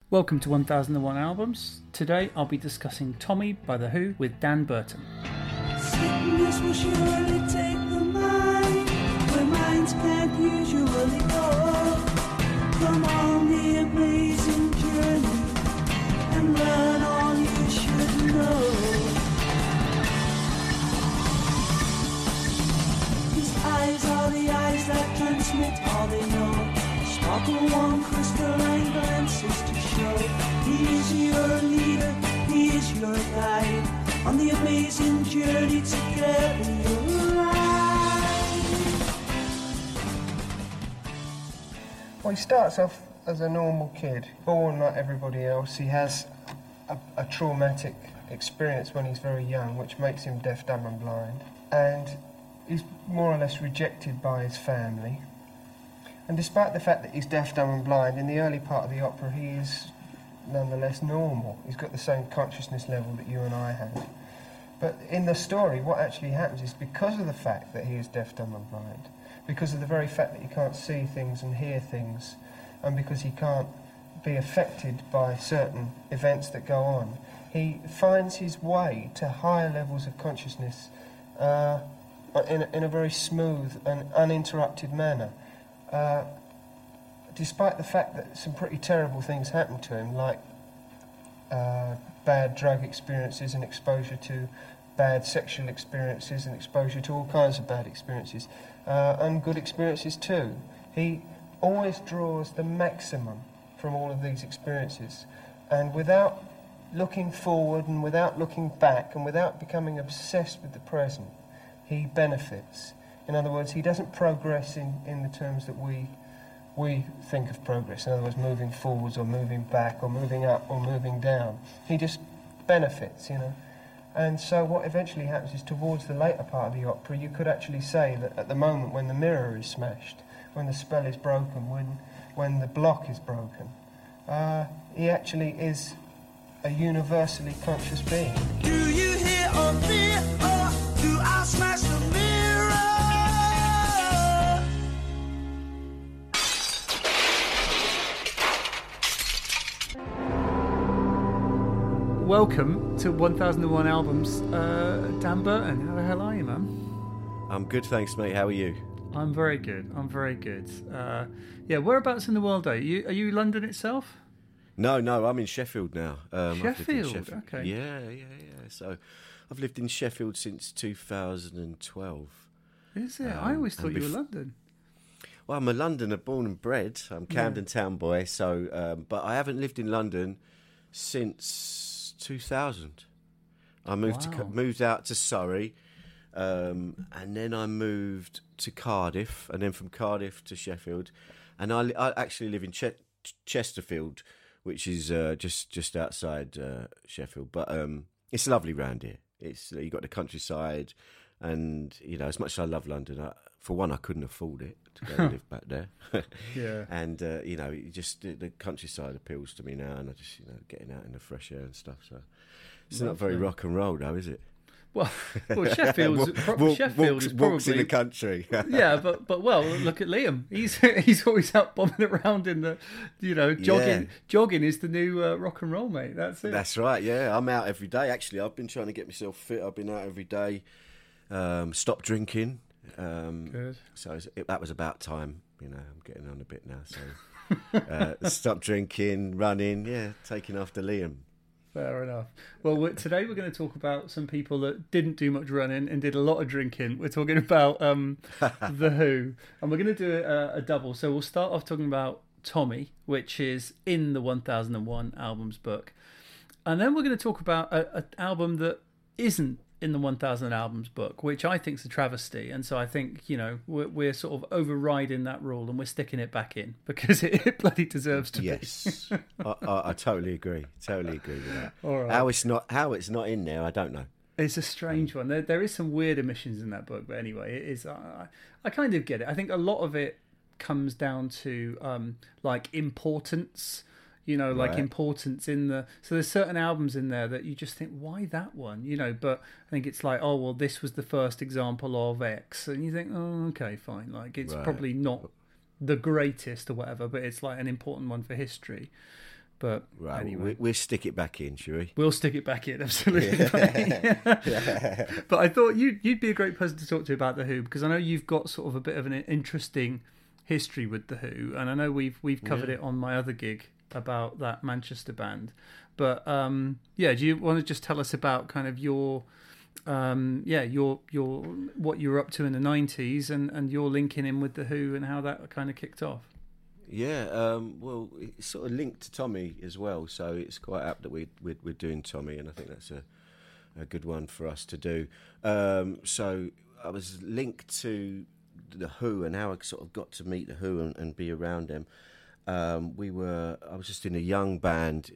Welcome to 1001 Albums. Today I'll be discussing Tommy by The Who with Dan Burton. Sickness will surely take the mind where minds can't usually go. Come on the amazing journey and learn all you should know. His eyes are the eyes that transmit all they know. Sparkle one crystalline glances to show he is your leader, he is your guide on the amazing journey together you'll ride. Well, he starts off as a normal kid, born like everybody else. He has a traumatic experience when he's very young, which makes him deaf, dumb and blind. And he's more or less rejected by his family. And despite the fact that he's deaf, dumb and blind, in the early part of the opera he is nonetheless normal. He's got the same consciousness level that you and I have. But in the story, what actually happens is because of the fact that he is deaf, dumb and blind, because of the very fact that he can't see things and hear things, and because he can't be affected by certain events that go on, he finds his way to higher levels of consciousness in a very smooth and uninterrupted manner. Despite the fact that some pretty terrible things happen to him, like bad drug experiences and exposure to bad sexual experiences and exposure to all kinds of bad experiences, and good experiences too. He always draws the maximum from all of these experiences, and without looking forward and without looking back and without becoming obsessed with the present, he benefits. In other words, he doesn't progress in the terms that we think of progress. In other words, moving forwards or moving back or moving up or moving down. He just benefits, you know. And so what eventually happens is towards the later part of the opera, you could actually say that at the moment when the mirror is smashed, when the spell is broken, when the block is broken, he actually is a universally conscious being. Do you hear or fear or do I smash the mirror? Welcome to 1001 Albums. Dan Burton, how the hell are you, man? I'm good, thanks, mate. How are you? I'm very good. Yeah, whereabouts in the world are you? Are you London itself? No, I'm in Sheffield now. I've lived in Sheffield, okay. Yeah. So I've lived in Sheffield since 2012. Is it? I always thought you were London. Well, I'm a Londoner, born and bred. I'm Camden Town boy. So, but I haven't lived in London since 2000. I moved out to Surrey, and then I moved to Cardiff, and then from Cardiff to Sheffield, and I actually live in Chesterfield, which is just outside Sheffield. But it's lovely round here. It's you got the countryside, and you know, as much as I love London, for one, I couldn't afford it to go and live back there. Yeah, and you know, just the countryside appeals to me now, and I just getting out in the fresh air and stuff. So it's not very rock and roll, though, is it? Well, Sheffield is probably walks in the country. Yeah, but well, look at Liam. He's always out bombing around in the, jogging. Yeah. Jogging is the new rock and roll, mate. That's it. That's right. Yeah, I'm out every day. Actually, I've been trying to get myself fit. I've been out every day. Stop drinking. Good. So that was about time. I'm getting on a bit now. So stop drinking, running. taking after Liam. Fair enough. Well, today we're going to talk about some people that didn't do much running and did a lot of drinking. We're talking about The Who, and we're going to do a double. So we'll start off talking about Tommy, which is in the 1001 Albums book, and then we're going to talk about an album that isn't in the 1000 Albums book, which I think is a travesty. And so I think, we're sort of overriding that rule and we're sticking it back in because it bloody deserves to be. Yes, I totally agree. Totally agree with that. All right. How it's not in there, I don't know. It's a strange one. There is some weird omissions in that book, but anyway, it is. I kind of get it. I think a lot of it comes down to importance. Like importance in the... So there's certain albums in there that you just think, why that one? But I think it's like, oh, well, this was the first example of X. And you think, oh, okay, fine. Like, it's probably not the greatest or whatever, but it's like an important one for history. But Right, anyway, we'll stick it back in, shall we? we'll stick it back in, absolutely. But I thought you'd be a great person to talk to about The Who, because I know you've got sort of a bit of an interesting history with The Who, and I know we've covered it on my other gig about that Manchester band. But do you want to just tell us about kind of your what you were up to in the 90s and your linking in with The Who and how that kind of kicked off? Yeah, well, it's sort of linked to Tommy as well, so it's quite apt that we're doing Tommy, and I think that's a good one for us to do. So I was linked to The Who and how I sort of got to meet The Who and be around them. I was just in a young band,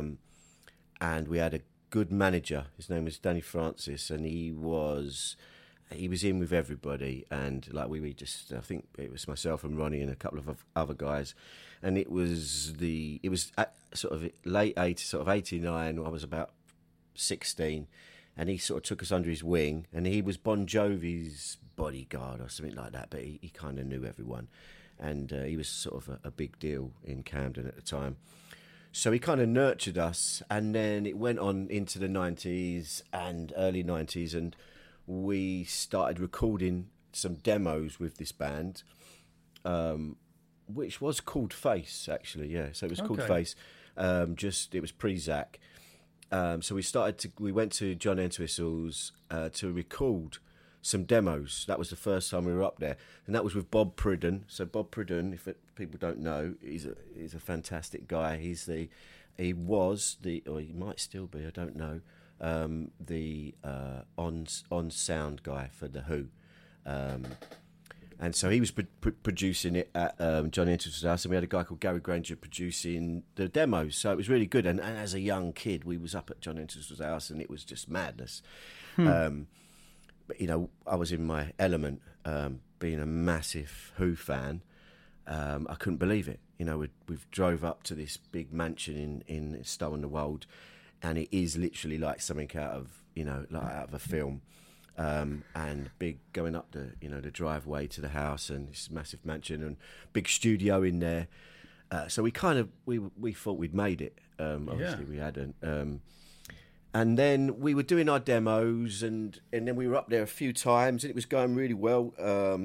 and we had a good manager. His name was Danny Francis, and he was in with everybody, and like we just, I think it was myself and Ronnie and a couple of other guys, and it was at sort of late 80s, sort of 89. I was about 16, and he sort of took us under his wing, and he was Bon Jovi's bodyguard or something like that, but he kind of knew everyone, and he was sort of a big deal in Camden at the time. So he kind of nurtured us, and then it went on into the 90s and early 90s, and we started recording some demos with this band, which was called Face, actually. Yeah, so it was called Face. It was pre-Zach. So we went to John Entwistle's to record some demos. That was the first time we were up there, and that was with Bob Pridden. So Bob Pridden, if people don't know, he's a fantastic guy. He might still be, I don't know. The on sound guy for The Who, and so he was producing it at John Entwistle's house, and we had a guy called Gary Granger producing the demos. So it was really good. And as a young kid, we was up at John Entwistle's house, and it was just madness. But I was in my element, being a massive Who fan. I couldn't believe it. We've drove up to this big mansion in Stow-on-the-Wold. And it is literally like something out of a film, and big going up the driveway to the house, and this massive mansion and big studio in there. So we thought we'd made it. Obviously we hadn't. And then we were doing our demos, and then we were up there a few times, and it was going really well.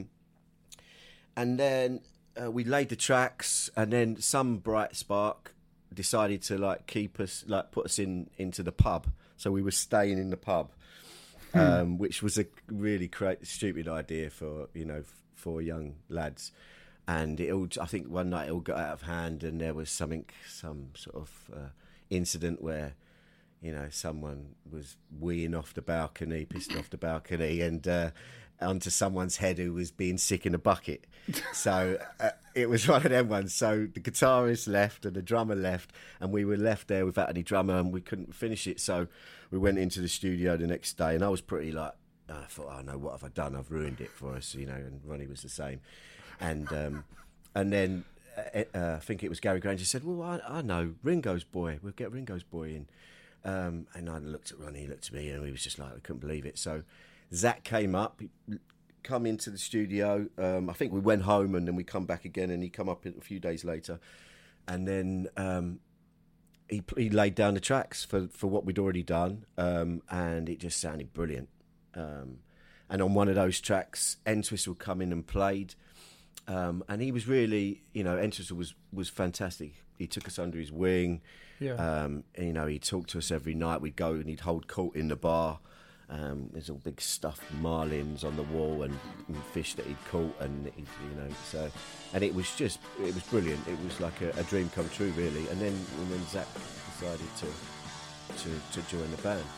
And then we laid the tracks, and then some bright spark decided to put us into the pub. So we were staying in the pub, which was a really stupid idea for young lads. And I think one night it all got out of hand, and there was some sort of incident where someone was weeing off the balcony, pissing off the balcony, and onto someone's head who was being sick in a bucket. So it was one of them ones. So the guitarist left and the drummer left, and we were left there without any drummer, and we couldn't finish it. So we went into the studio the next day, and I was pretty I thought, oh no, what have I done? I've ruined it for us, and Ronnie was the same. And then I think it was Gary Granger said, well, I know Ringo's Boy. We'll get Ringo's Boy in. And I looked at Ronnie, he looked at me, and we was just like, we couldn't believe it. So Zach came up, come into the studio. I think we went home, and then we come back again, and he come up a few days later, and then he laid down the tracks for what we'd already done, and it just sounded brilliant. And on one of those tracks, Entwistle come in and played, and he was really, Entwistle was fantastic. He took us under his wing. Yeah. And, he'd talk to us every night. We'd go and he'd hold court in the bar. There's all big stuffed marlins on the wall and fish that he'd caught, and and it was brilliant. It was like a dream come true, really. And then when Zach decided to join the band.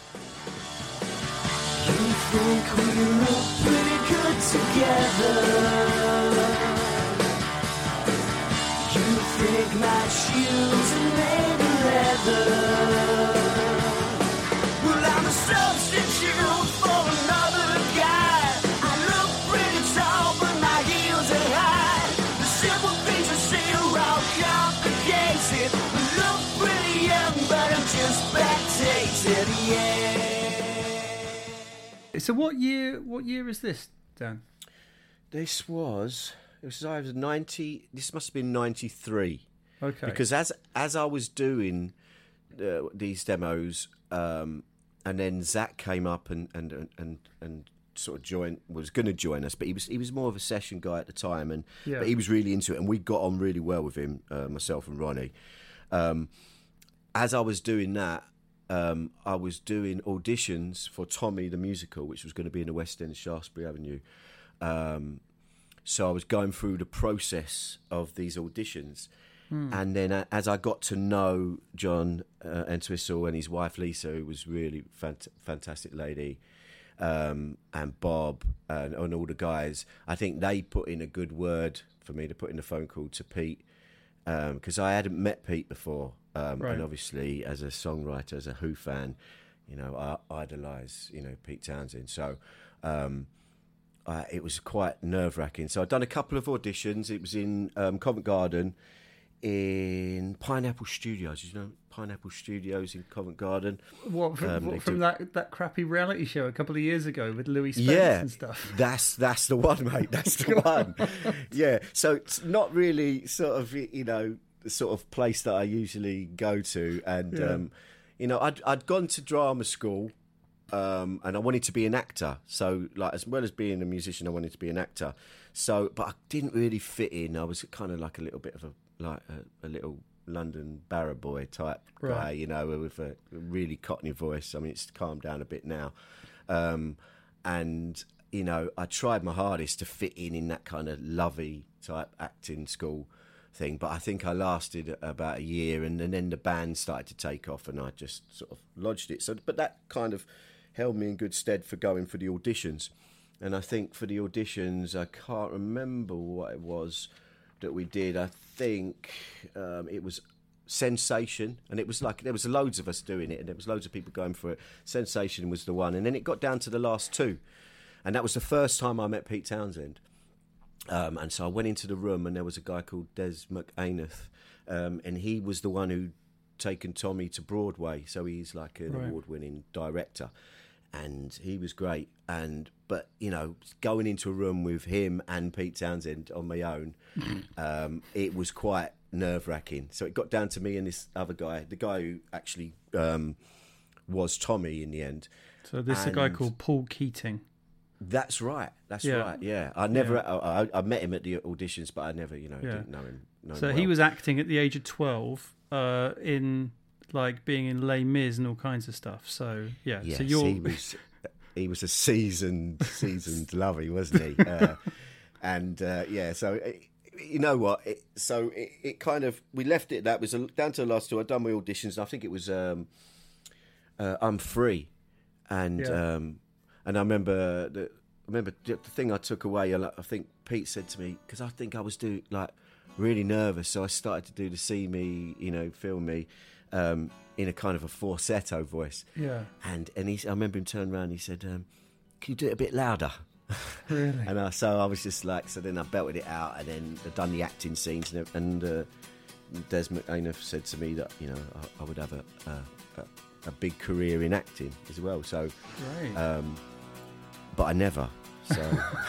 You think we look pretty good together? You think my shoes are made of leather? Well, I'm a substitute for another guy. I look pretty tall, but my heels are high. The simple things I say are all complicated. I look pretty young, but I'm just backdated, yeah. So what year is this, Dan? This was either 90. This must have been 93. Okay. Because as I was doing these demos, and then Zach came up and sort of was going to join us, but he was more of a session guy at the time, but he was really into it, and we got on really well with him, myself and Ronnie. As I was doing that, I was doing auditions for Tommy the Musical, which was going to be in the West End, Shaftesbury Avenue. So I was going through the process of these auditions. And then as I got to know John Entwistle and his wife Lisa, who was really fantastic lady, and Bob and all the guys, I think they put in a good word for me to put in a phone call to Pete, because I hadn't met Pete before. And obviously, as a songwriter, as a Who fan, I idolise, Pete Townsend. So it was quite nerve-wracking. So I'd done a couple of auditions. It was in Covent Garden, in Pineapple Studios. You know Pineapple Studios in Covent Garden? What from that crappy reality show a couple of years ago with Louis Spence and stuff? That's the one, mate. That's the one. Yeah. So it's not really sort of, the sort of place that I usually go to. And, I'd gone to drama school, and I wanted to be an actor. So, like, as well as being a musician, I wanted to be an actor. So, but I didn't really fit in. I was kind of like a little bit of a little London barra boy type guy, with a really cockney voice. I mean, it's calmed down a bit now. And, I tried my hardest to fit in that kind of lovey type acting school thing, but I think I lasted about a year, and then the band started to take off, and I just sort of lodged it. So, but that kind of held me in good stead for going for the auditions. And I think for the auditions, I can't remember what it was that we did. I think it was Sensation, and it was like there was loads of us doing it, and there was loads of people going for it. Sensation was the one, and then it got down to the last two, and that was the first time I met Pete Townsend. And so I went into the room, and there was a guy called Des McAneth, and he was the one who'd taken Tommy to Broadway. So he's like an award-winning director, and he was great. But going into a room with him and Pete Townsend on my own, it was quite nerve-wracking. So it got down to me and this other guy, the guy who actually was Tommy in the end. So this is a guy called Paul Keating. That's right. Right. Yeah, I never. I met him at the auditions, but I never, didn't know him. So he was acting at the age of 12, in like being in Les Mis and all kinds of stuff. So yeah. Yes, so he was a seasoned lovey, wasn't he? So you know what? It kind of, we left it. That was down to the last two. I'd done my auditions. And I think it was I'm Free, and. And I remember the thing I took away. I think Pete said to me, because I think I was really nervous, so I started to do the see me, feel me, in a kind of a falsetto voice. Yeah. And I remember him turn around. And he said, "Can you do it a bit louder?" Really? And so I was just like, so then I belted it out, and then I'd done the acting scenes, and Des McAneth said to me that I would have a big career in acting as well. So. Right. But I never, so...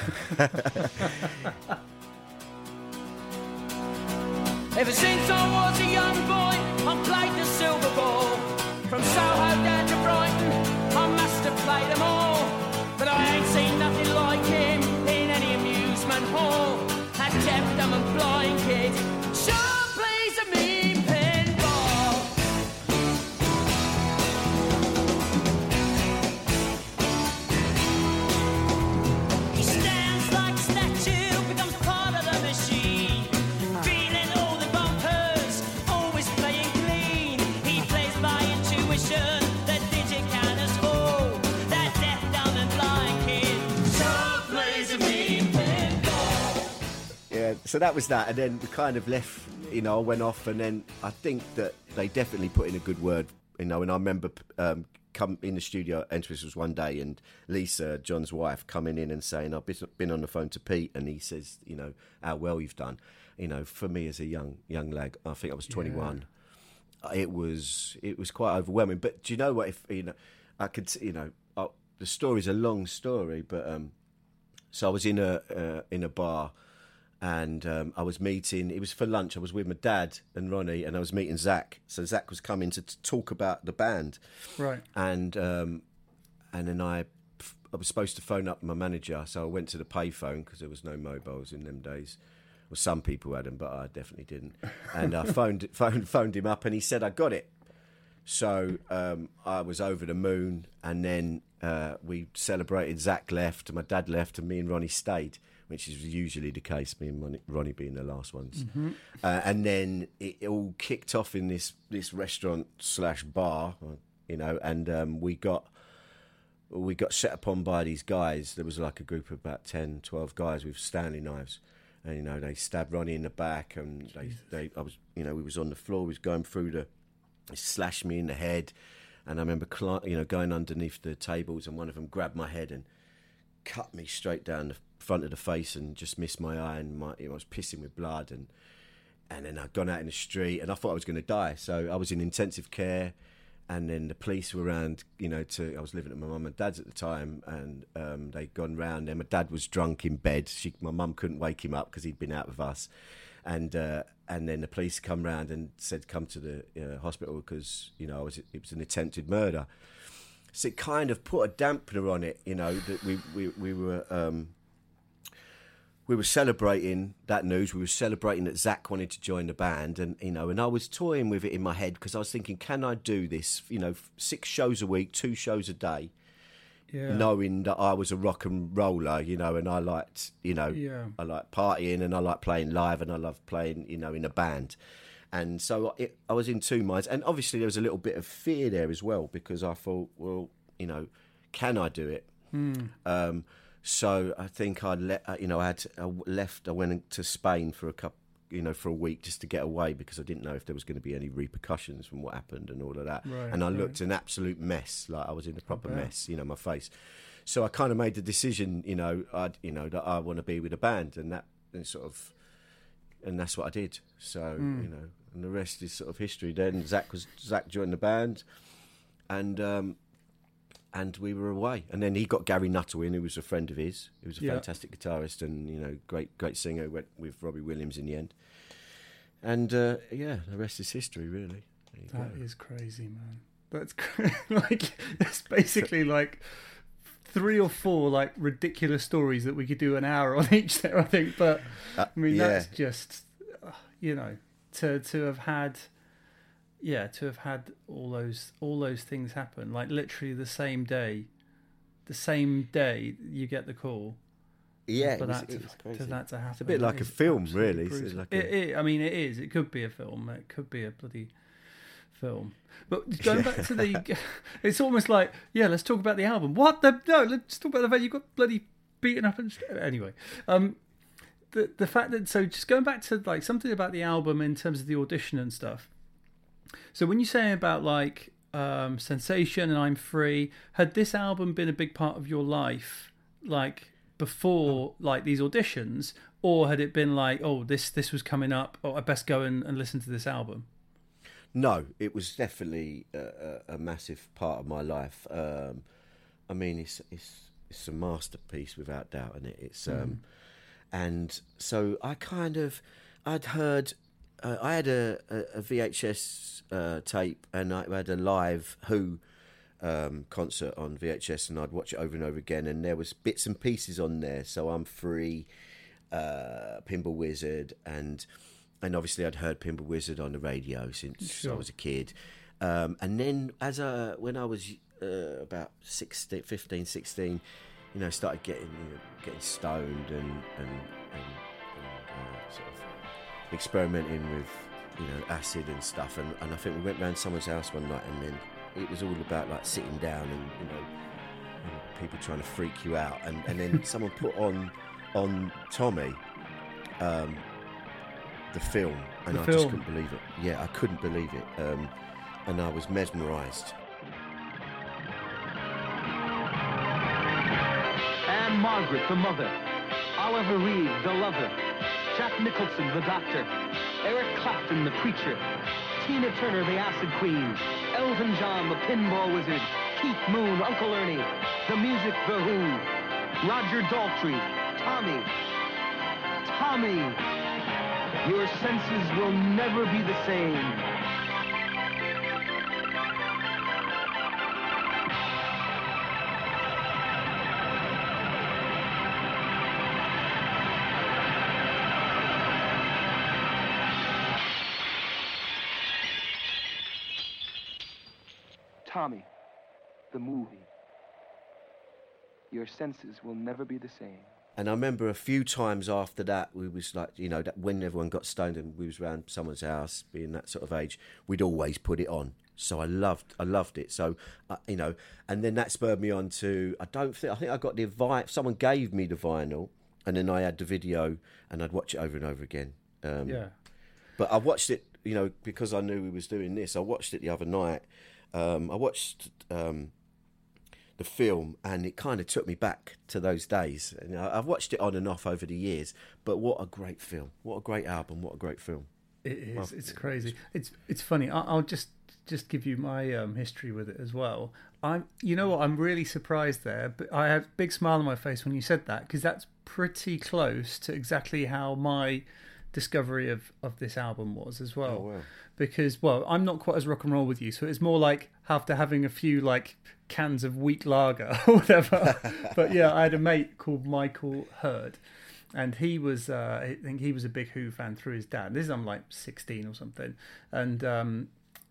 Ever since I was a young boy, I played the silver ball. From Soho down to Brighton, I must have played them all. But I ain't seen nothing like him in any amusement hall. That deaf, dumb and blind kid sure plays a mean pinball. He stands like a statue, becomes part of the machine. Feeling all the bumpers, always playing clean. He plays by intuition, the digit counters fall. That deaf, dumb and blind kid sure plays a mean pinball. Yeah, so that was that, and then we kind of left, I went off, and then I think that they definitely put in a good word, and I remember come in the studio, Entwistle was one day, and Lisa, John's wife, coming in and saying, I've been on the phone to Pete, and he says, how well you've done. For me as a young lad, I think I was 21, it was quite overwhelming. But do you know what, if, I could, the story's a long story, but, so I was in a bar, And I was meeting, it was for lunch, I was with my dad and Ronnie, and I was meeting Zach. So Zach was coming to talk about the band. Right. And then I was supposed to phone up my manager, so I went to the payphone because there was no mobiles in them days. Well, some people had them, but I definitely didn't. And I phoned him up, and he said I got it. So I was over the moon, and then we celebrated. Zach left, my dad left, and me and Ronnie stayed, which is usually the case, me and Ronnie being the last ones. Mm-hmm. And then it all kicked off in this restaurant/bar, and we got set upon by these guys. There was like a group of about 10, 12 guys with Stanley knives. And, they stabbed Ronnie in the back, and we was on the floor, we was going through they slashed me in the head. And I remember, going underneath the tables, and one of them grabbed my head and cut me straight down the front of the face and just missed my eye, and I was pissing with blood. And then I'd gone out in the street, and I thought I was going to die. So I was in intensive care. And then the police were around, I was living at my mum and dad's at the time, and they'd gone round, and my dad was drunk in bed. My mum couldn't wake him up because he'd been out with us. And then the police come round and said, come to the hospital because, it was an attempted murder. So it kind of put a dampener on it, that we were celebrating that news. We were celebrating that Zach wanted to join the band, and and I was toying with it in my head because I was thinking, can I do this? 6 shows a week, 2 shows a day, knowing that I was a rock and roller, and I liked, I like partying, and I like playing live, and I love playing, in a band. And so I was in two minds, and obviously there was a little bit of fear there as well because I thought, well, can I do it? So I think I went to Spain for for a week just to get away because I didn't know if there was going to be any repercussions from what happened and all of that. Right, and I looked an absolute mess, like I was in a proper mess, my face. So I kind of made the decision, that I want to be with a band, and that's what I did. So and the rest is sort of history. Then Zach joined the band, and we were away. And then he got Gary Nuttall in, who was a friend of his. He was a fantastic guitarist and, great singer. Went with Robbie Williams in the end. And, the rest is history, really. That is crazy, man. That's that's basically like 3 or 4 ridiculous stories that we could do an hour on each there, I think. But, that's just, to have had... Yeah, to have had all those things happen, like literally the same day you get the call. Yeah, for it was crazy. To that to happen. It's a bit like a film, really. It is. It could be a film. It could be a bloody film. But going back to it's almost like, let's talk about the album. Let's talk about the fact you got bloody beaten up and anyway. The fact that just going back to something about the album in terms of the audition and stuff. So when you say about Sensation and I'm Free, had this album been a big part of your life before these auditions, or had it been this was coming up, I best go and listen to this album? No, it was definitely a massive part of my life. It's a masterpiece without doubt, and it's and so I'd heard. I had a VHS tape, and I had a live Who concert on VHS, and I'd watch it over and over again, and there was bits and pieces on there. So I'm Free, Pinball Wizard, and obviously I'd heard Pinball Wizard on the radio since I was a kid. And then when I was about 15, 16, started getting stoned and sort of experimenting with acid and stuff, and I think we went round someone's house one night, and then it was all about sitting down and and people trying to freak you out, and then someone put on Tommy the film, and just couldn't believe it. I couldn't believe it, and I was mesmerised. Anne Margaret, the mother. Oliver Reed, the lover. Jack Nicholson, the doctor. Eric Clapton, the preacher. Tina Turner, the acid queen. Elton John, the pinball wizard. Keith Moon, Uncle Ernie. The music, The Who. Roger Daltrey, Tommy. Tommy, your senses will never be the same. Tommy, the movie. Your senses will never be the same. And I remember a few times after that, we was like, you know, that when everyone got stoned and we was around someone's house, being that sort of age, we'd always put it on. So I loved it. So, you know, and then that spurred me on to, I think I got the vinyl, someone gave me the vinyl, and then I had the video, and I'd watch it over and over again. Yeah. But I watched it, you know, because I knew we was doing this, I watched it the other night. I watched the film, and it kind of took me back to those days. And I've watched it on and off over the years, but what a great film! What a great album! What a great film! It is. It's crazy. It's funny. I'll just give you my history with it as well. You know what? I'm really surprised there, but I had a big smile on my face when you said that, because that's pretty close to exactly how my discovery of this album was as well. Oh, wow. Because, well, I'm not quite as rock and roll with you, so it's more like after having a few like cans of wheat lager or whatever. But yeah, I had a mate called Michael Hurd, and he was I think he was a big Who fan through his dad. This is I'm like 16 or something, and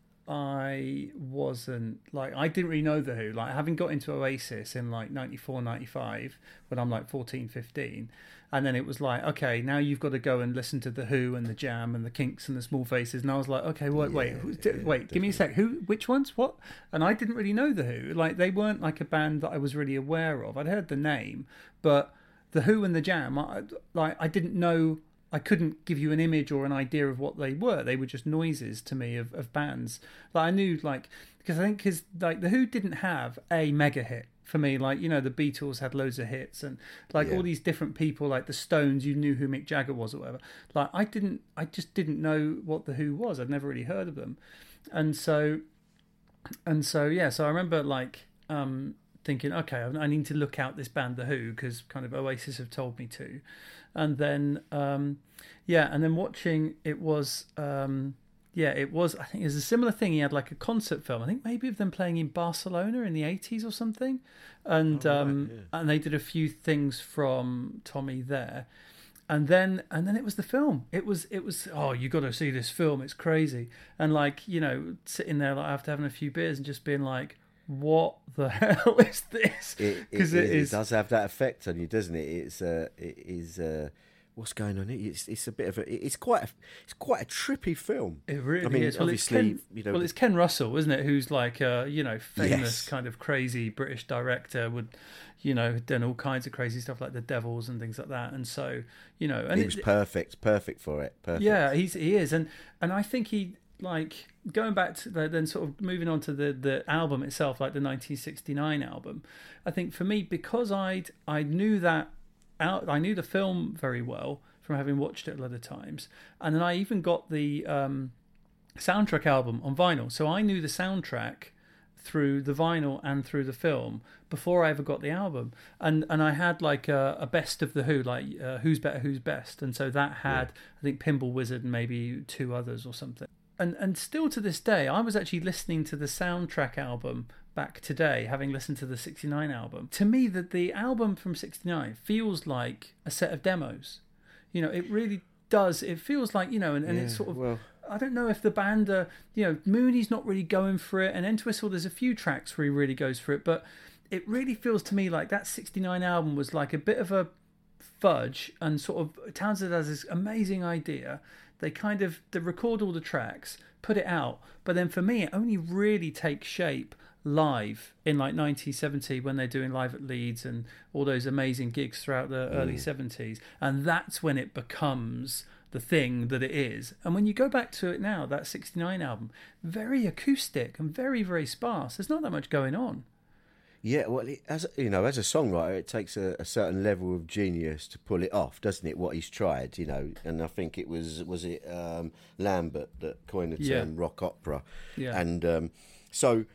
I wasn't like, I didn't really know the Who, like having got into Oasis in like 94, 95 when I'm like 14, 15. And then it was like, okay, now you've got to go and listen to the Who and the Jam and the Kinks and the Small Faces. And I was like, okay, wait, give me a sec. Who? Which ones? What? And I didn't really know the Who. Like they weren't like a band that I was really aware of. I'd heard the name, but the Who and the Jam, I didn't know. I couldn't give you an image or an idea of what they were. They were just noises to me of bands. Like I knew, like, because like the Who didn't have a mega hit for me. Like, you know, the Beatles had loads of hits, and like all these different people, like the Stones, you knew who Mick Jagger was or whatever. Like I just didn't know what the Who was. I'd never really heard of them, and so yeah. So I remember like thinking, okay, I need to look out this band, the Who, because kind of Oasis have told me to. And then, and then watching, it was, I think it was a similar thing. He had like a concert film, I think maybe of them playing in Barcelona in the 80s or something. And and they did a few things from Tommy there. And then it was the film. It was, oh, you got to see this film. It's crazy. And like, you know, sitting there like after having a few beers and just being like, what the hell is this? Because it does have that effect on you, doesn't it? It is what's going on here? It's a bit of a it's quite a trippy film. It really I mean, is. Well, obviously, it's Ken Russell, isn't it? Who's like famous kind of crazy British director, would done all kinds of crazy stuff like The Devils and things like that. And so and he was perfect for it. Perfect. Yeah, he is, and I think he. Like going back to then sort of moving on to the album itself, like the 1969 album, I think for me, because I knew the film very well from having watched it a lot of times, and then I even got the soundtrack album on vinyl, so I knew the soundtrack through the vinyl and through the film before I ever got the album, and I had like a best of the Who, like Who's Better, Who's Best, and so that had I think Pinball Wizard and maybe two others or something. And still to this day, I was actually listening to the soundtrack album back today, having listened to the 69 album. To me, the album from 69 feels like a set of demos. It really does. It feels like, and it's sort of... Well, I don't know if the band are... Mooney's not really going for it, and Entwistle, there's a few tracks where he really goes for it, but it really feels to me like that 69 album was like a bit of a fudge, and sort of Townsend has this amazing idea. They record all the tracks, put it out, but then for me it only really takes shape live in like 1970 when they're doing Live at Leeds and all those amazing gigs throughout the early 70s, and that's when it becomes the thing that it is. And when you go back to it now, that 69 album, very acoustic and very, very sparse. There's not that much going on. Yeah, well, as a songwriter, it takes a certain level of genius to pull it off, doesn't it? What he's tried, and I think it was Lambert that coined the term rock opera, and so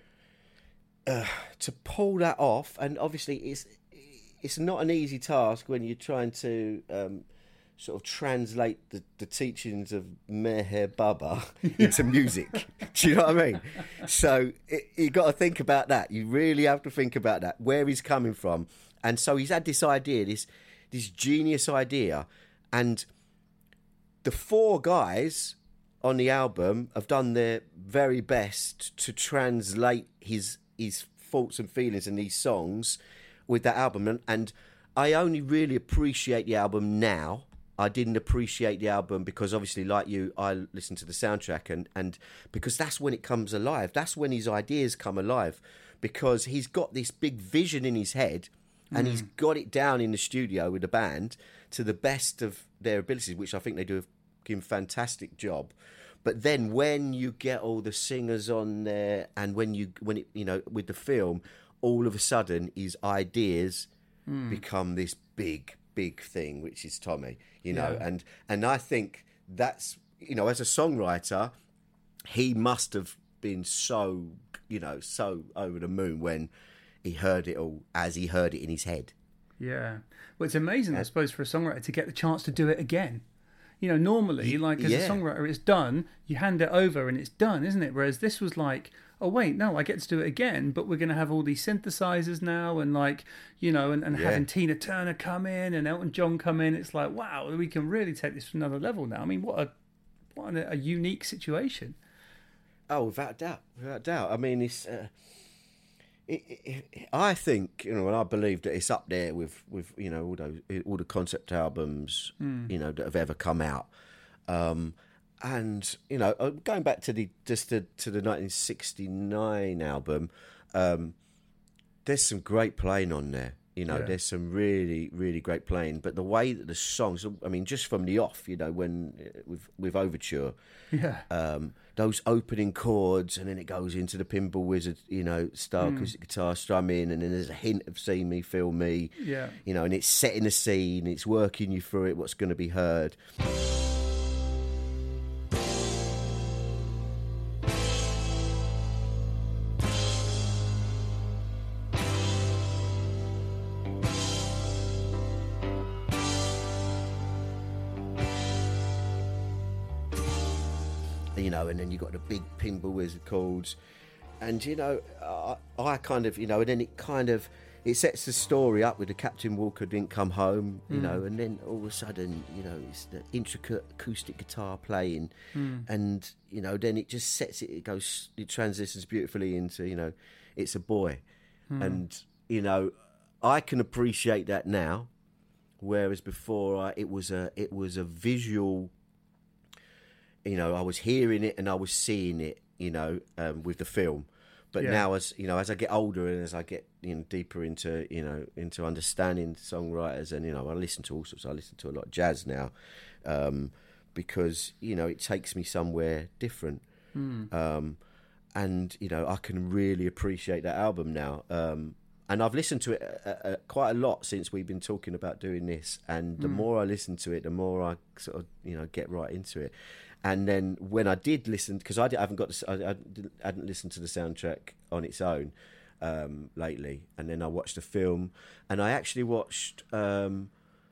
to pull that off, and obviously it's not an easy task when you're trying to sort of translate the teachings of Meher Baba into music. Do you know what I mean? So you got to think about that. You really have to think about that, where he's coming from. And so he's had this idea, this genius idea, and the 4 guys on the album have done their very best to translate his thoughts and feelings in these songs with that album. And I only really appreciate the album now. I didn't appreciate the album because obviously, like you, I listened to the soundtrack and because that's when it comes alive. That's when his ideas come alive, because he's got this big vision in his head and he's got it down in the studio with the band to the best of their abilities, which I think they do a fantastic job. But then when you get all the singers on there, and when it with the film, all of a sudden his ideas become this big thing, which is Tommy, and I think that's, as a songwriter, he must have been so over the moon when he heard it all as he heard it in his head. Yeah. Well, it's amazing, I suppose, for a songwriter to get the chance to do it again. Normally, like, as a songwriter, it's done, you hand it over and it's done, isn't it? Whereas this was like, oh, wait, no, I get to do it again, but we're going to have all these synthesizers now and, like, and having Tina Turner come in and Elton John come in. It's like, wow, we can really take this to another level now. I mean, what a unique situation. Oh, without a doubt. I mean, it's... I think, and I believe that it's up there with all the concept albums that have ever come out, and going back to the 1969 album, there's some great playing on there. There's some really, really great playing. But the way that the songs, I mean, just from the off, when with Overture, those opening chords, and then it goes into the Pinball Wizard, style acoustic guitar strumming, and then there's a hint of See Me, Feel Me, and it's setting the scene, it's working you through it, what's going to be heard. And then you got the big Pinball Wizard chords, and I kind of, and then it sets the story up with the Captain Walker Didn't Come Home, and then all of a sudden, it's the intricate acoustic guitar playing, and then it just sets it transitions beautifully into It's a Boy, and I can appreciate that now, whereas before it was a visual. I was hearing it and I was seeing it, with the film. But now, as I get older and as I get deeper into understanding songwriters, and I listen to all sorts. I listen to a lot of jazz now, because it takes me somewhere different, and I can really appreciate that album now. And I've listened to it quite a lot since we've been talking about doing this. And the more I listen to it, the more I sort of get right into it. And then when I did listen, because I hadn't listened to the soundtrack on its own lately, and then I watched the film, and I actually watched the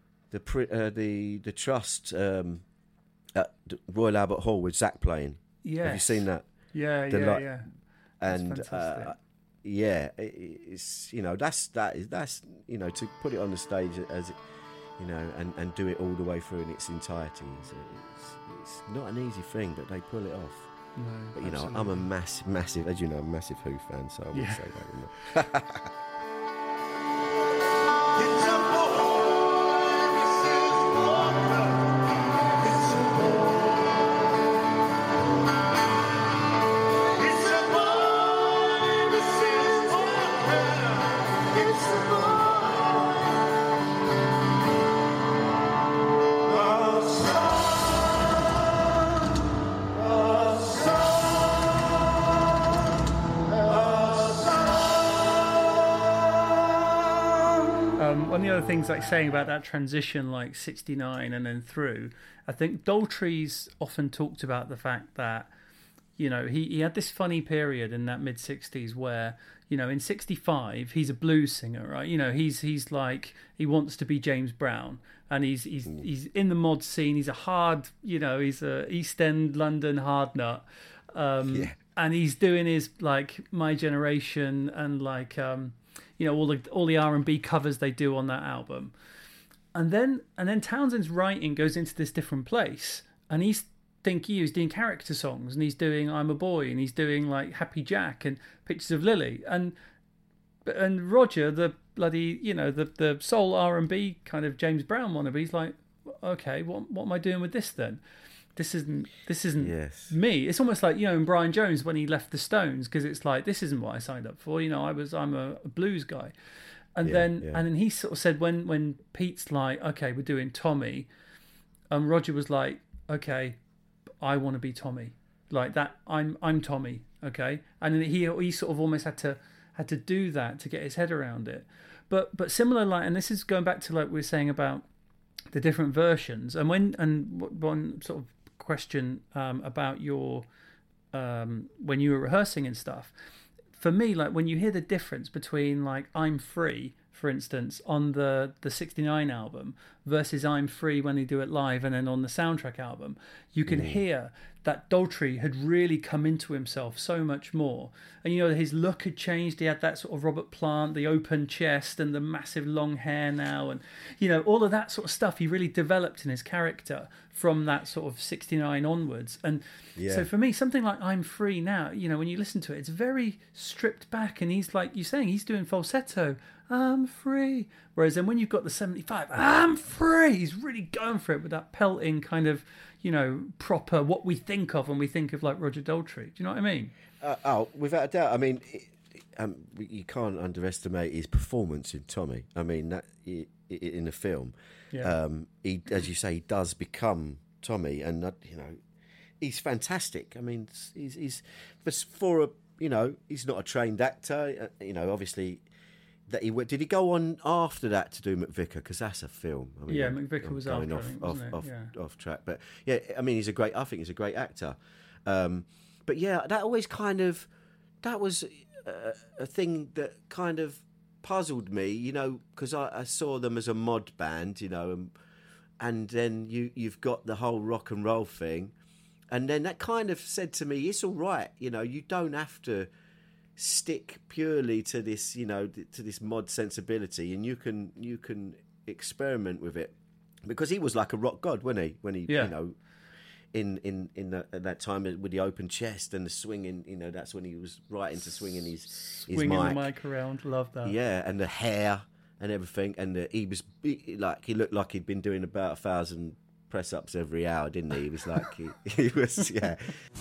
Trust at Royal Albert Hall with Zach playing. Yes. Have you seen that? Yeah. And it's that's to put it on the stage as and do it all the way through in its entirety. It's not an easy thing, but they pull it off. No, but absolutely. I'm a massive, as you know, a massive Who fan, so I would say that. One of the other things, like saying about that transition, like 69 and then through, I think Daltrey's often talked about the fact that You know, he had this funny period in that mid-60s where, you know, in 65 he's a blues singer, right? You know, he's like, he wants to be James Brown, and he's in the mod scene. He's a hard, you know, he's a East End London hard nut. And he's doing his like My Generation and like you know, all the R&B covers they do on that album. And then Townsend's writing goes into this different place, and he's doing character songs, and he's doing I'm a Boy, and he's doing like Happy Jack and Pictures of Lily, and Roger, the bloody, you know, the soul R&B kind of James Brown wannabe, he's like, okay, what am I doing with this then? This isn't Yes. me. It's almost like, you know, in Brian Jones when he left the Stones, because it's like, this isn't what I signed up for. You know, I'm a blues guy. And then he sort of said when Pete's like, okay, we're doing Tommy, and Roger was like, okay, I want to be Tommy, like that. I'm Tommy, okay. And then he sort of almost had to do that to get his head around it. But similar, like, and this is going back to like we were saying about the different versions, and one sort of question about your when you were rehearsing and stuff. For me, like when you hear the difference between like I'm Free, for instance, on the 69 album versus I'm Free when they do it live and then on the soundtrack album, you can hear that Daltrey had really come into himself so much more. And, you know, his look had changed. He had that sort of Robert Plant, the open chest and the massive long hair now. And, you know, all of that sort of stuff he really developed in his character from that sort of 69 onwards. And so for me, something like I'm Free now, you know, when you listen to it, it's very stripped back. And he's like you're saying, he's doing falsetto. I'm free. Whereas then when you've got the 75, I'm free, he's really going for it with that pelting kind of, you know, proper what we think of when we think of like Roger Daltrey. Do you know what I mean? Without a doubt. I mean, you can't underestimate his performance in Tommy. I mean, that in the film, he, as you say, he does become Tommy, and you know, he's fantastic. I mean, he's for a, you know, he's not a trained actor. You know, obviously. That did he go on after that to do McVicar? Because that's a film. I mean, McVicar was going after, off track. But yeah, I mean, I think he's a great actor. But yeah, that always that was a thing that kind of puzzled me, you know, because I saw them as a mod band, you know, and then you've got the whole rock and roll thing, and then that kind of said to me, it's all right, you know, you don't have to stick purely to this, you know, to this mod sensibility, and you can experiment with it, because he was like a rock god, wasn't he? When he, you know, in that time with the open chest and the swinging, you know, that's when he was right into swinging his swinging mic. the mic around. Love that. Yeah, and the hair and everything, and he looked like he'd been doing about 1,000 press ups every hour, didn't he? He was like he was, yeah.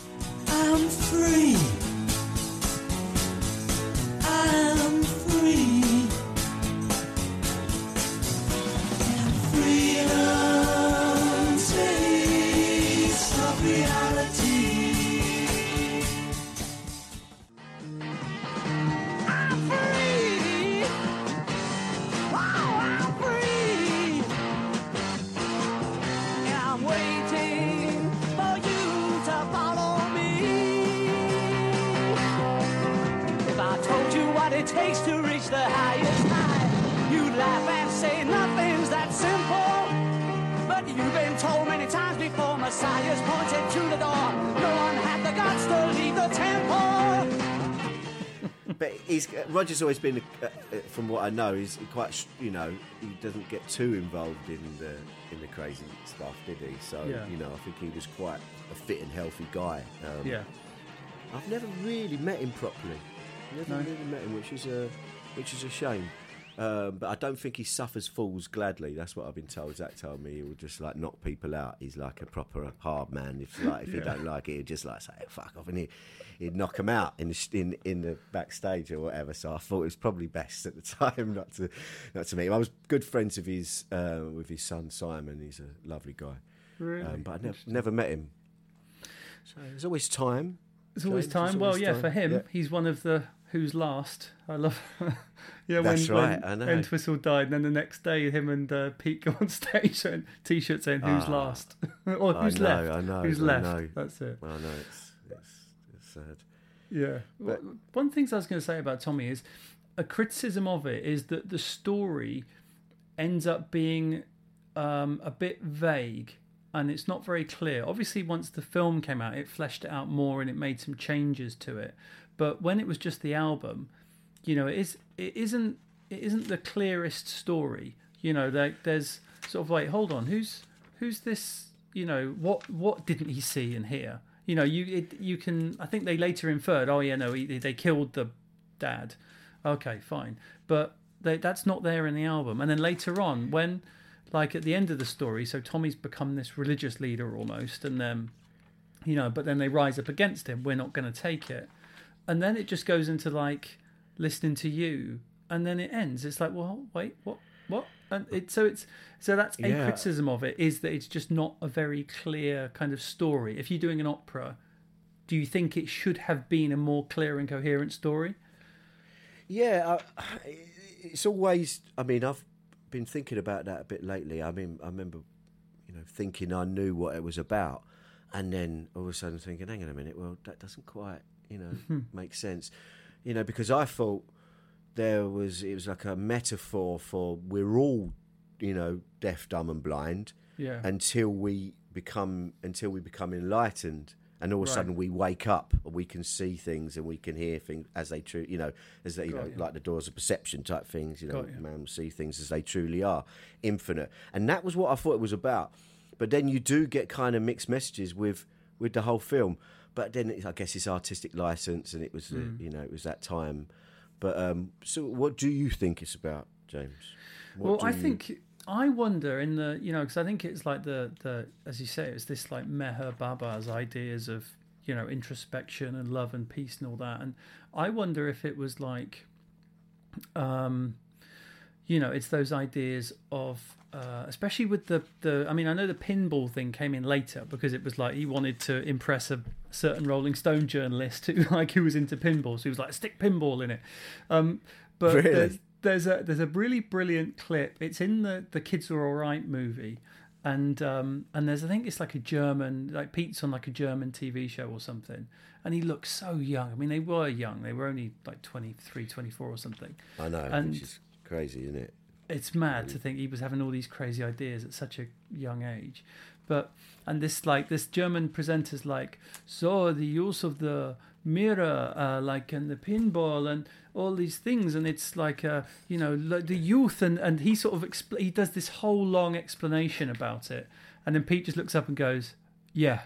I'm free. I'm free. And freedom tastes of reality. I'm free. Oh, I'm free. And I'm waiting for you to follow me. If I told you what it takes to reach the highest high, you'd laugh and say nothing's that simple. But you've been told many times before, Messiah's pointed to the door. No one had the guts to leave the temple. But Roger's always been, from what I know, he's quite, you know, he doesn't get too involved in the crazy stuff, did he? So, you know, I think he was quite a fit and healthy guy. I've never really met him properly. Never really met him, which is a shame. But I don't think he suffers fools gladly. That's what I've been told. Zach told me he would just like knock people out. He's like a proper hard man. If you don't like it, he'd just like say fuck off, and he'd knock them out in the backstage or whatever. So I thought it was probably best at the time not to meet him. I was good friends with his son Simon. He's a lovely guy. Really? But I never met him. So there's always time. There's always time. Well, yeah, for him, he's one of the Who's Last. I love. That's right. I know. When Entwistle died, and then the next day, him and Pete go on stage and T-shirt saying "Who's last" or "Who's left." I know. Who's left? That's it. I know. sad. Yeah. But- One thing I was going to say about Tommy is a criticism of it is that the story ends up being a bit vague and it's not very clear. Obviously, once the film came out, it fleshed it out more and it made some changes to it. But when it was just the album, you know, it isn't the clearest story. You know, there's sort of like, hold on, who's this? You know, what didn't he see and hear? You know, you can. I think they later inferred, oh yeah, no, they killed the dad. Okay, fine, but that's not there in the album. And then later on, when like at the end of the story, so Tommy's become this religious leader almost, and then you know, but then they rise up against him. We're not going to take it, and then it just goes into like listening to you, and then it ends. It's like, well, wait, what? And so that's a criticism of it, is that it's just not a very clear kind of story. If you're doing an opera, do you think it should have been a more clear and coherent story? Yeah, it's always. I mean, I've been thinking about that a bit lately. I mean, I remember, you know, thinking I knew what it was about, and then all of a sudden thinking, hang on a minute, well, that doesn't quite, you know, make sense, you know, because I thought it was like a metaphor for we're all, you know, deaf, dumb, and blind, until we become enlightened. And all of a sudden we wake up and we can see things and we can hear things as they true, you know, as they, like the doors of perception type things, you know, man will see things as they truly are, infinite. And that was what I thought it was about. But then you do get kind of mixed messages with the whole film. But then I guess it's artistic license and it was, you know, it was that time. But so what do you think it's about, James? I wonder in the, you know, because I think it's like the as you say, it's this like Meher Baba's ideas of, you know, introspection and love and peace and all that. And I wonder if it was like, you know, it's those ideas of, especially with the I mean, I know the pinball thing came in later because it was like he wanted to impress a certain Rolling Stone journalist who was into pinball. So he was like, stick pinball in it. But really? There's a really brilliant clip. It's in the Kids Are All Right movie, and there's, I think it's like a German, like Pete's on like a German TV show or something, and he looks so young. I mean, they were young. They were only like 23, 24 or something. I know, and which is crazy, isn't it? It's mad to think he was having all these crazy ideas at such a young age. And this German presenter's like, so the use of the mirror, like, and the pinball and all these things, and it's like, you know, the youth, and he sort of he does this whole long explanation about it, and then Pete just looks up and goes, yeah,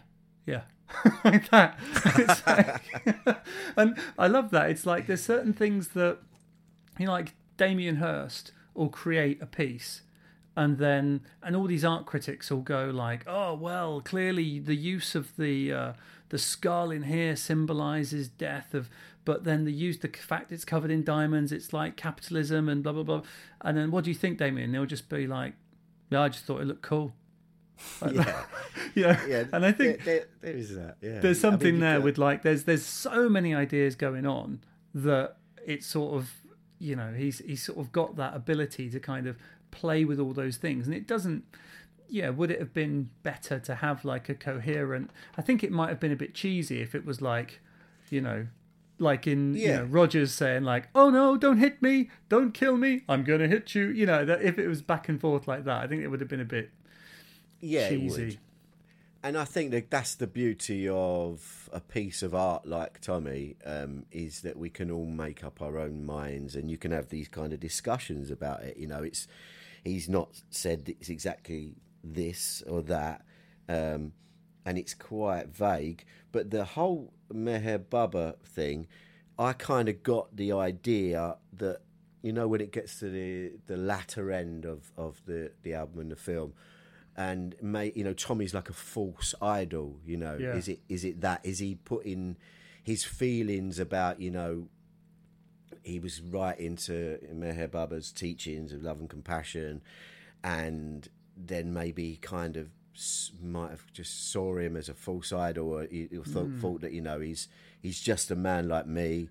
like that. It's like, and I love that. It's like there's certain things that, you know, like Damien Hirst will create a piece, and all these art critics will go like, oh well, clearly the use of the skull in here symbolises death of, but then the fact it's covered in diamonds, it's like capitalism and blah blah blah. And then what do you think, Damien? They'll just be like, yeah, I just thought it looked cool. Like yeah. And I think there is that. Yeah, there's something there with like there's so many ideas going on that it's sort of, you know, he's sort of got that ability to kind of play with all those things, and it doesn't. Yeah, would it have been better to have like a coherent? I think it might have been a bit cheesy if it was like, you know, like in you know, Rogers saying like, "Oh no, don't hit me, don't kill me, I'm gonna hit you." You know, that if it was back and forth like that, I think it would have been a bit cheesy. It would. And I think that's the beauty of a piece of art like Tommy, is that we can all make up our own minds, and you can have these kind of discussions about it. You know, he's not said it's exactly this or that, and it's quite vague. But the whole Meher Baba thing, I kind of got the idea that, you know, when it gets to the latter end of the album and the film, and you know, Tommy's like a false idol. You know, is it that? Is he putting his feelings about, you know, he was right into Meher Baba's teachings of love and compassion, and then maybe kind of might have just saw him as a false idol, or he thought that, you know, he's just a man like me.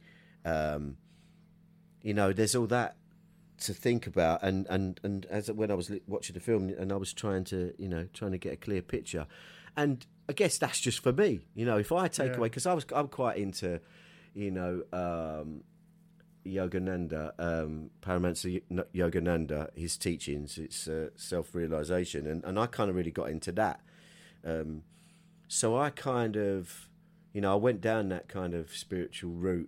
You know, there's all that to think about, and as when I was watching the film, and I was trying to get a clear picture, and I guess that's just for me. You know, if I take Yeah. away, because I'm quite into, you know, Yogananda, Paramahansa Yogananda, his teachings. It's self-realization, and I kind of really got into that. So I kind of, you know, I went down that kind of spiritual route,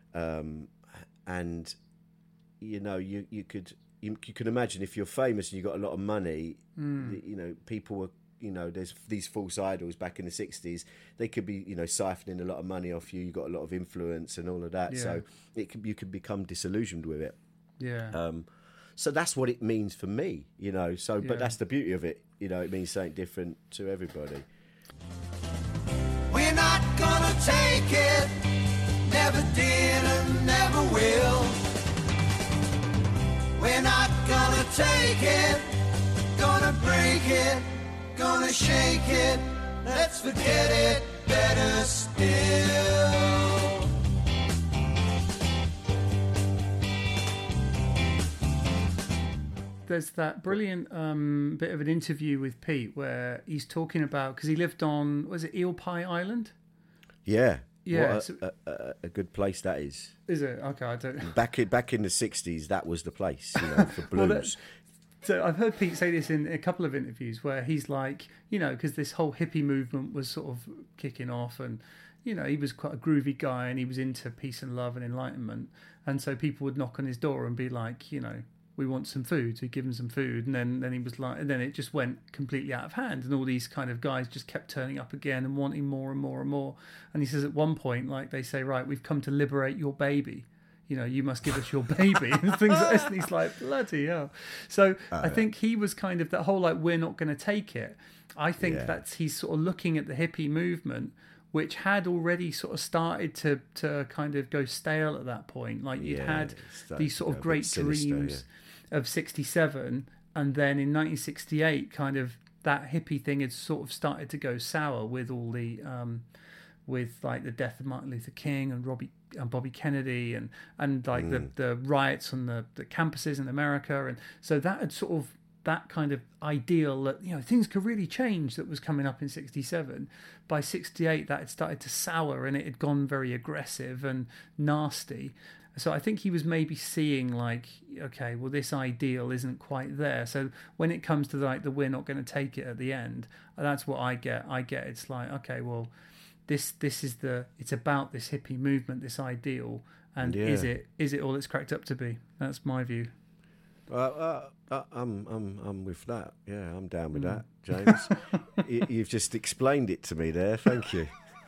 and you know, you can imagine if you're famous and you got a lot of money, you know, people were, you know, there's these false idols back in the 60s. They could be, you know, siphoning a lot of money off you. You got a lot of influence and all of that. Yeah. So you could become disillusioned with it. Yeah. So that's what it means for me, you know. So, Yeah. but that's the beauty of it. You know, it means something different to everybody. We're not gonna take it, never did and never will. We're not gonna take it, gonna break it, gonna shake it, let's forget it, better still. There's that brilliant bit of an interview with Pete where he's talking about, because he lived on, was it Eel Pie Island? Yeah. Yeah, What a good place that is. Is it? Okay, I don't. Back in the 60s, that was the place, you know, for Well, blues. So I've heard Pete say this in a couple of interviews where he's like, you know, because this whole hippie movement was sort of kicking off, and you know, he was quite a groovy guy and he was into peace and love and enlightenment, and so people would knock on his door and be like, you know, we want some food. So he'd give him some food, and then he was like, and then it just went completely out of hand, and all these kind of guys just kept turning up again and wanting more and more and more. And he says at one point, like, they say, right, we've come to liberate your baby. You know, you must give us your baby and things like this. And he's like, bloody hell. So I think he was kind of that whole, like, we're not going to take it. I think that's, he's sort of looking at the hippie movement, which had already sort of started to kind of go stale at that point. Like, you'd had these sort of great dreams of 67, and then in 1968 kind of that hippie thing had sort of started to go sour with all the with like the death of Martin Luther King and Bobby Kennedy and like the riots on the campuses in America, and so that had sort of that kind of ideal that, you know, things could really change that was coming up in 67. By 68 that had started to sour and it had gone very aggressive and nasty. So I think he was maybe seeing like, okay, well, this ideal isn't quite there. So when it comes to like the we're not going to take it at the end, that's what I get. It's like, okay, well, this is it's about this hippie movement, this ideal, and is it all it's cracked up to be? That's my view. I'm with that. Yeah, I'm down with that, James. You've just explained it to me there. Thank you.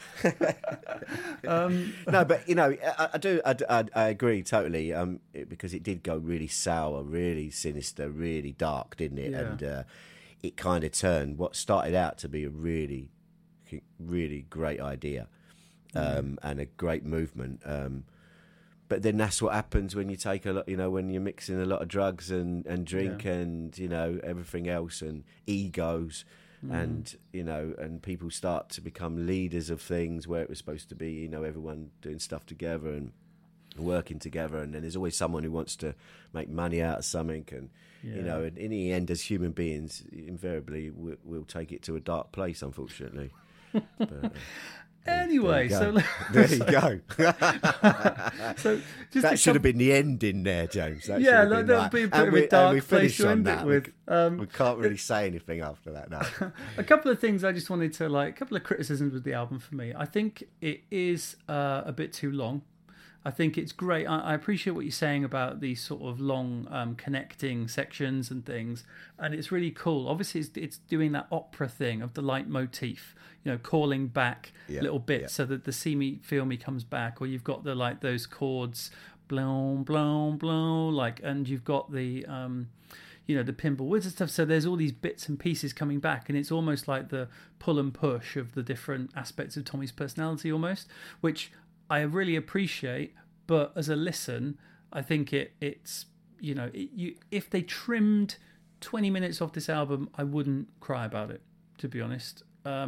No, but you know, I agree totally. Because it did go really sour, really sinister, really dark, didn't it? Yeah. And it kind of turned what started out to be a really, really great idea, and a great movement. But then that's what happens when you take a lot, you know, when you're mixing a lot of drugs and drink and, you know, everything else and egos. And, you know, and people start to become leaders of things where it was supposed to be, you know, everyone doing stuff together and working together. And then there's always someone who wants to make money out of something. And, you know, and in the end, as human beings, invariably, we'll take it to a dark place, unfortunately. But, Anyway, so there you go. so just That should have been the ending there, James. That should have been that'll be a bit of a we dark place finish to on end it that. with. We can't really say anything after that now. A couple of things I just wanted to a couple of criticisms with the album for me. I think it is a bit too long. I think it's great. I appreciate what you're saying about these sort of long connecting sections and things, and it's really cool. Obviously, it's doing that opera thing of the leitmotif, you know, calling back little bits so that the see me, feel me comes back, or you've got the like those chords, blown, blown, blown, like, and you've got the you know, the pinball wizard stuff. So there's all these bits and pieces coming back, and it's almost like the pull and push of the different aspects of Tommy's personality, almost, which I really appreciate. But as a listen, I think it's you know, if they trimmed 20 minutes off this album, I wouldn't cry about it, to be honest.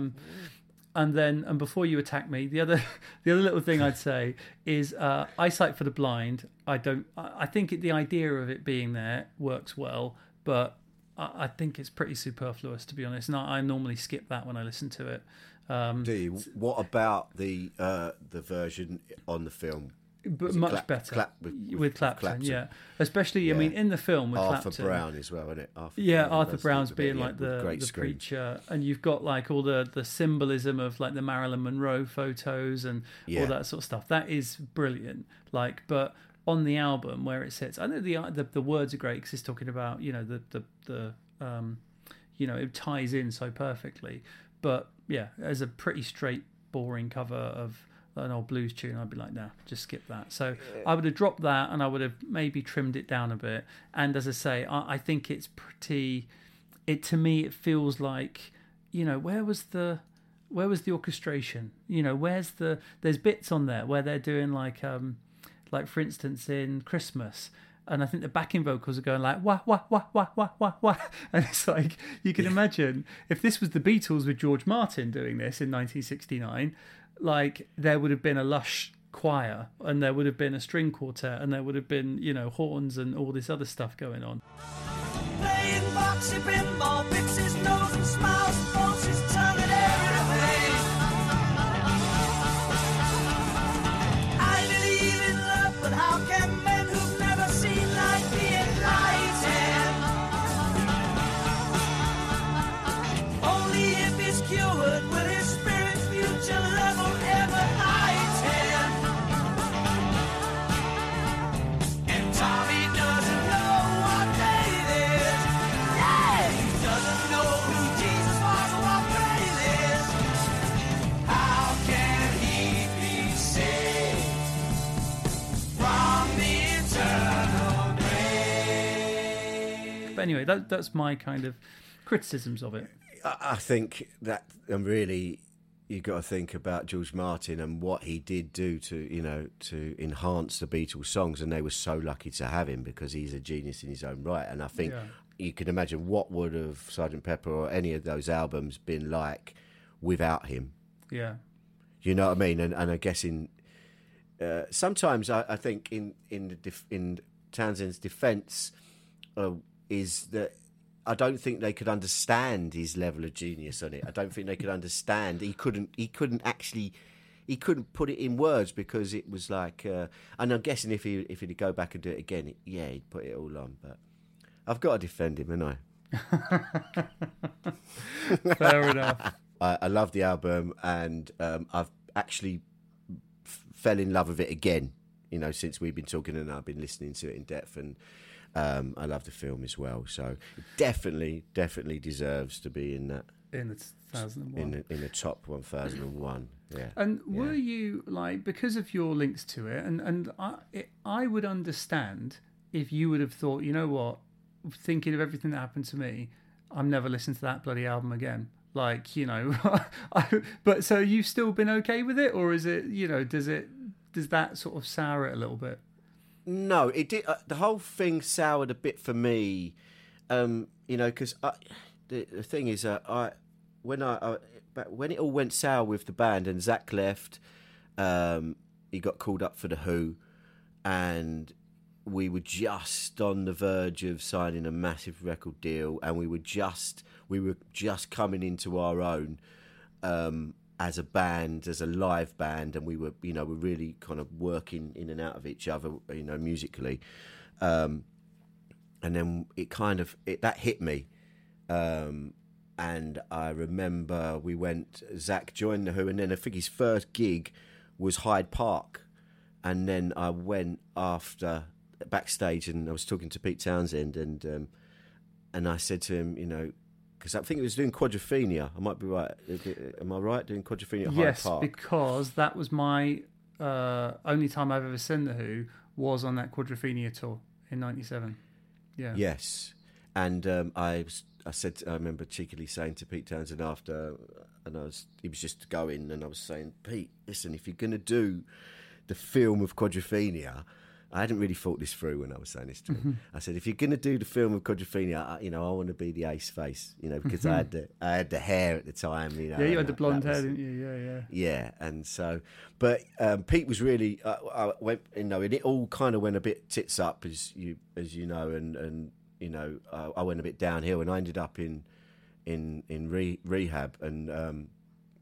And before you attack me, the other little thing I'd say is Eyesight for the Blind. I think the idea of it being there works well, but I think it's pretty superfluous, to be honest. And I normally skip that when I listen to it. Do you? What about the version on the film? But Is it much better with Clapton, yeah. Especially, I mean, in the film with Arthur Clapton, Brown as well, isn't it? Arthur Brown's being yeah, like the screen. preacher, and you've got like all the symbolism of like the Marilyn Monroe photos and all that sort of stuff. That is brilliant. Like, but on the album where it sits, I know the words are great because it's talking about, you know, the you know, it ties in so perfectly. But yeah, as a pretty straight, boring cover of an old blues tune, I'd be like, nah, just skip that. So I would have dropped that, and I would have maybe trimmed it down a bit. And as I say, I think it's pretty. To me, it feels like, you know, where was the orchestration? You know, there's bits on there where they're doing like for instance in Christmas. And I think the backing vocals are going like wah wah wah wah wah wah wah, and it's like you can imagine if this was the Beatles with George Martin doing this in 1969, like there would have been a lush choir, and there would have been a string quartet, and there would have been, you know, horns and all this other stuff going on. Playing boxy pinball, picks his nose and smiles, folds his tongue at everything. I believe in love, but how can men who've never seen light be enlightened? Only if he's cured will his spirit future level ever heighten. And Tommy doesn't know what day it is. Yeah, he doesn't know who Jesus was or what grave it is. How can he be saved from the eternal grave? But anyway, that's my kind of criticisms of it. I think that really you got to think about George Martin and what he did do to enhance the Beatles songs, and they were so lucky to have him because he's a genius in his own right. And I think you can imagine what would have Sgt. Pepper or any of those albums been like without him. Yeah, you know what I mean. And I guess sometimes I think in Townsend's defence is that I don't think they could understand his level of genius on it. I don't think they could understand. He couldn't put it in words because it was like. And I'm guessing if he'd go back and do it again, he'd put it all on. But I've got to defend him, haven't I? fair enough. I love the album, and I've actually fell in love with it again. You know, since we've been talking, and I've been listening to it in depth, and I love the film as well. So it definitely deserves to be in that. In the 2001. In the top 1001. Yeah. And were you like, because of your links to it, and I would understand if you would have thought, you know what, thinking of everything that happened to me, I'm never listening to that bloody album again. Like, you know, but so you've still been okay with it, or is it, you know, does that sort of sour it a little bit? No, it did. The whole thing soured a bit for me, you know, because the thing is, when it all went sour with the band and Zach left, he got called up for the Who, and we were just on the verge of signing a massive record deal, and we were just coming into our own as a band, as a live band, and we were, you know, we're really kind of working in and out of each other, you know, musically, and then that hit me, and I remember Zach joined the Who, and then I think his first gig was Hyde Park, and then I went after backstage, and I was talking to Pete Townsend, and I said to him, you know, because I think it was doing Quadrophenia. I might be right. Am I right doing Quadrophenia at Hyde Park? Yes, because that was my only time I've ever seen the Who was on that Quadrophenia tour in '97. Yeah. Yes, and I remember cheekily saying to Pete Townsend after, and he was just going, and I was saying, Pete, listen, if you're going to do the film of Quadrophenia, I hadn't really thought this through when I was saying this to him. I said, if you're going to do the film of Quadrophenia, you know, I want to be the Ace face, you know, because I had the hair at the time, you know. Yeah, you had the blonde hair, didn't you? Yeah. Yeah, and so, but Pete was really, I went, you know, and it all kind of went a bit tits up, as you know, and you know, I went a bit downhill, and I ended up in rehab, and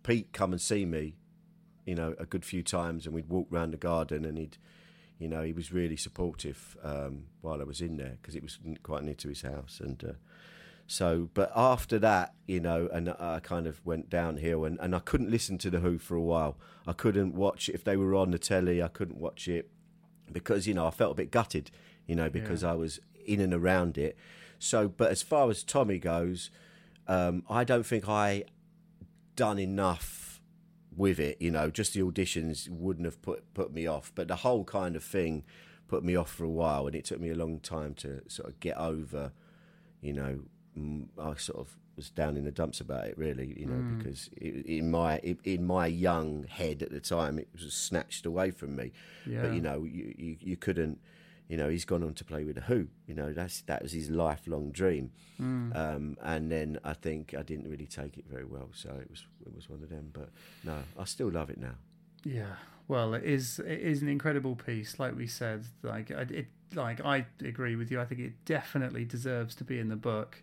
Pete come and see me, you know, a good few times, and we'd walk round the garden, and he was really supportive while I was in there, because it was quite near to his house. And so, but after that, you know, and I kind of went downhill, and I couldn't listen to The Who for a while. I couldn't watch it. If they were on the telly, I couldn't watch it, because, you know, I felt a bit gutted, you know, because I was in and around it. So, but as far as Tommy goes, I don't think I done enough with it, you know. Just the auditions wouldn't have put me off, but the whole kind of thing put me off for a while, and it took me a long time to sort of get over, you know. I sort of was down in the dumps about it, really, you know, because in my young head at the time, it was snatched away from me. Yeah. But, you know, you couldn't, you know, he's gone on to play with The Who, you know, that was his lifelong dream. And then I think I didn't really take it very well, so it was one of them. But no, I still love it now. Yeah, well, it is an incredible piece, like we said. I agree with you. I think it definitely deserves to be in the book.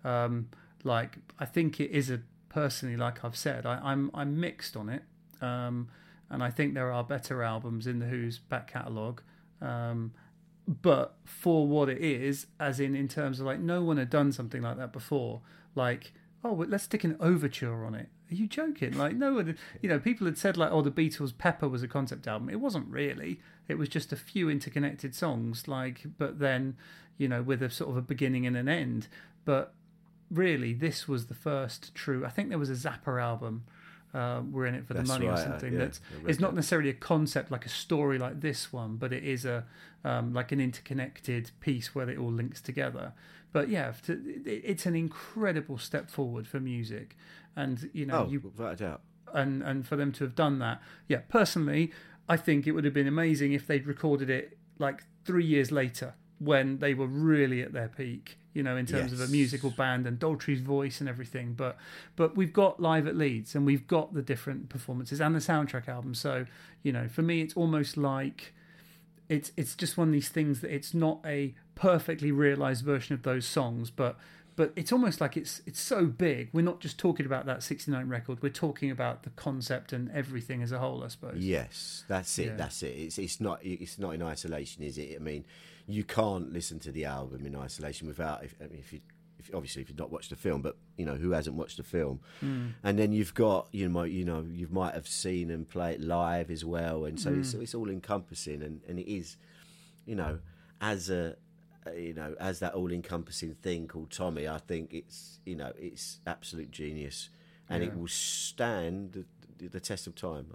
I think it is personally, like I've said, I'm mixed on it, and I think there are better albums in The Who's back catalogue, but for what it is, as in terms of, like, no one had done something like that before. Like, oh, well, let's stick an overture on it. Are you joking? Like, no one, you know, people had said, like, oh, the Beatles' Pepper was a concept album. It wasn't really. It was just a few interconnected songs, like, but then, you know, with a sort of a beginning and an end. But really, this was the first true. I think there was a Zappa album, We're In It for the Money, right, or something. It's not necessarily a concept like a story like this one, but it is a like an interconnected piece where it all links together. But yeah, it's an incredible step forward for music, and you know, without a doubt. And for them to have done that, yeah, personally, I think it would have been amazing if they'd recorded it like 3 years later, when they were really at their peak, you know, in terms of a musical band and Daltrey's voice and everything. But we've got Live at Leeds, and we've got the different performances and the soundtrack album. So, you know, for me, it's almost like it's just one of these things that it's not a perfectly realised version of those songs, but it's almost like it's so big. We're not just talking about that 69 record. We're talking about the concept and everything as a whole, I suppose. Yes, that's it. Yeah. That's it. It's not in isolation, is it? I mean, you can't listen to the album in isolation without, if you've not watched the film, but you know, who hasn't watched the film? And then you've got, you might have seen them play it live as well, and so it's all encompassing, and it is, you know, as that all-encompassing thing called Tommy. I think it's absolute genius, and it will stand the test of time.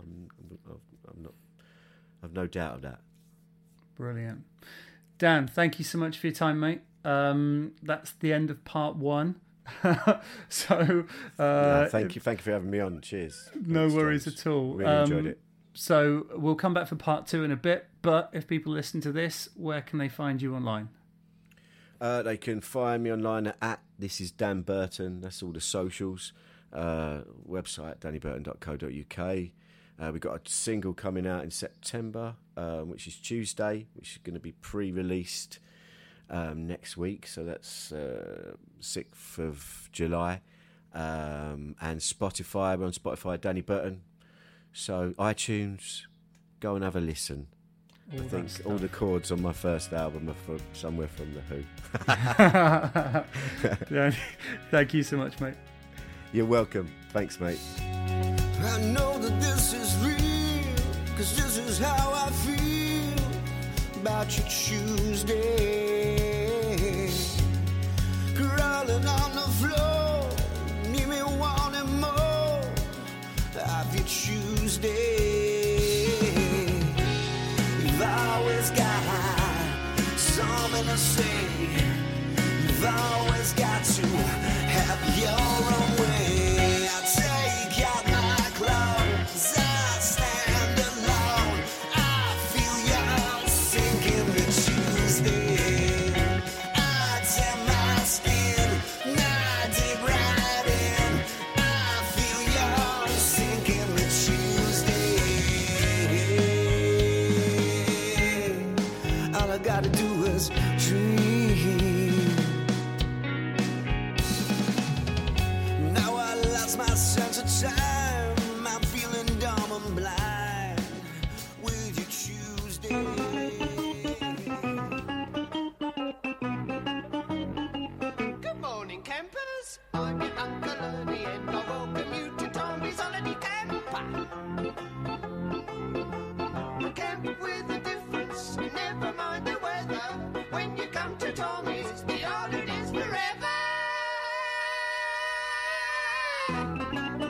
I've no doubt of that. Brilliant. Dan, thank you so much for your time, mate. That's the end of part 1. So thank you for having me on. Cheers. No worries at all. Really enjoyed it. So we'll come back for part 2 in a bit, but if people listen to this, where can they find you online? They can find me online at This Is Dan Burton. That's all the socials. Website dannyburton.co.uk. We've got a single coming out in September, which is Tuesday, which is going to be pre-released next week. So that's 6th of July. And Spotify, we're on Spotify, Danny Burton. So iTunes, go and have a listen. I think all the chords on my first album are somewhere from The Who. Yeah, thank you so much, mate. You're welcome. Thanks, mate. I know that this is real, 'cause this is how I feel about your Tuesday. Crawling on the floor, need me wanting more of your Tuesday. You've always got something to say. You've always got to have your own way. I take out my clothes, I stand alone. I feel you're sinking the Tuesday. I tan my skin, I dig right in. I feel you're sinking the Tuesday. All I gotta do is dream. Now I lost my sense of time. I'm your Uncle Ernie and I welcome you to Tommy's holiday camp. A camp with a difference, never mind the weather. When you come to Tommy's, the holidays forever.